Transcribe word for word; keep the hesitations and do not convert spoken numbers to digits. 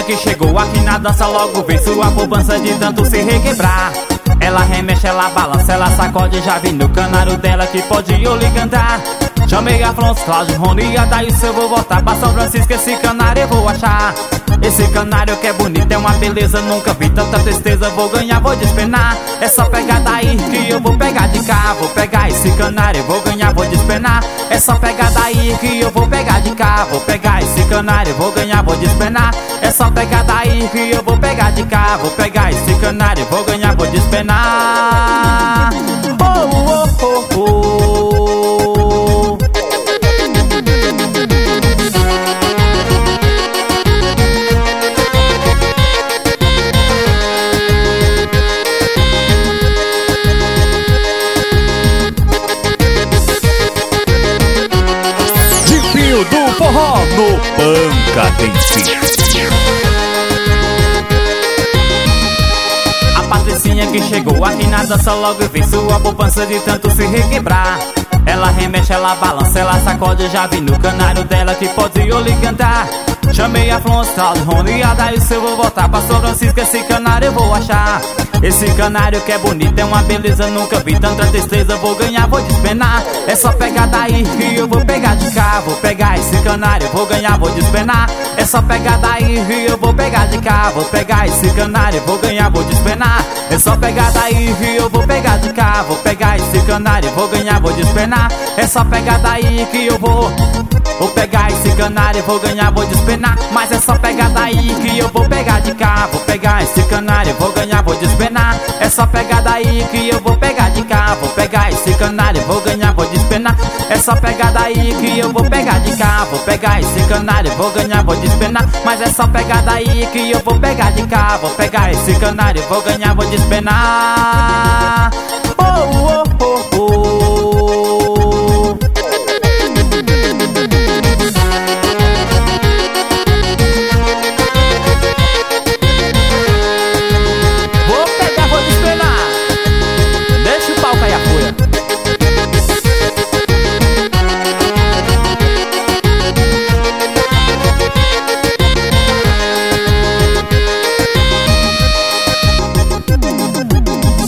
patricinha que chegou aqui na dança logo vê sua poupança de tanto se requebrar. Ela remexe, ela balança, ela sacode, já vi no canário dela que pode eu lhe cantar. Chamei Afonso, Cláudio, Rony, Adailson, eu vou voltar pra São Francisco, esse canário eu vou achar. Esse canário que é bonito, é uma beleza, nunca vi tanta tristeza, vou ganhar, vou despenar. É só pegar daí que eu vou pegar de cá, vou pegar esse canário, eu vou ganhar, vou despenar. É só pegar daí que eu vou pegar de cá, vou pegar esse canário, eu vou ganhar, vou despenar. É só pegar daí que eu vou pegar de cá, vou pegar esse canário, eu vou ganhar, vou despenar. Oh, oh, oh, oh. Do forró no Pancadência. A patricinha que chegou aqui na dança logo vi sua poupança de tanto se requebrar. Ela remexe, ela balança, ela sacode, já vi no canário dela que pode eu lhe cantar. Chamei Afonso, Cláudio, Rony, Adailson, eu vou voltar pra São Francisco, esse canário eu vou achar. Esse canário que é bonito, é uma beleza, nunca vi tanta tristeza, vou ganhar, vou despenar. É só pegar daí que eu vou pegar de cá, vou pegar esse canário, vou ganhar, vou despenar. É só pegar daí que eu vou pegar de cá, vou pegar esse canário, vou ganhar, vou despenar. É só pegar daí que eu vou pegar de cá, vou pegar esse canário, vou ganhar, vou despenar. É só pegar daí que eu vou Vou pegar esse canário, vou ganhar, vou despenar. Mas é só pegar daí que eu vou pegar de cá, vou pegar esse canário, vou ganhar, vou despenar. É só pegar daí que eu vou pegar de cá, vou pegar esse canário, vou ganhar, vou despenar. É só pegar daí que eu vou pegar de cá, vou pegar esse canário, vou ganhar, vou despenar. Mas é só pegar daí que eu vou pegar de cá, vou pegar esse canário, vou ganhar, vou despenar.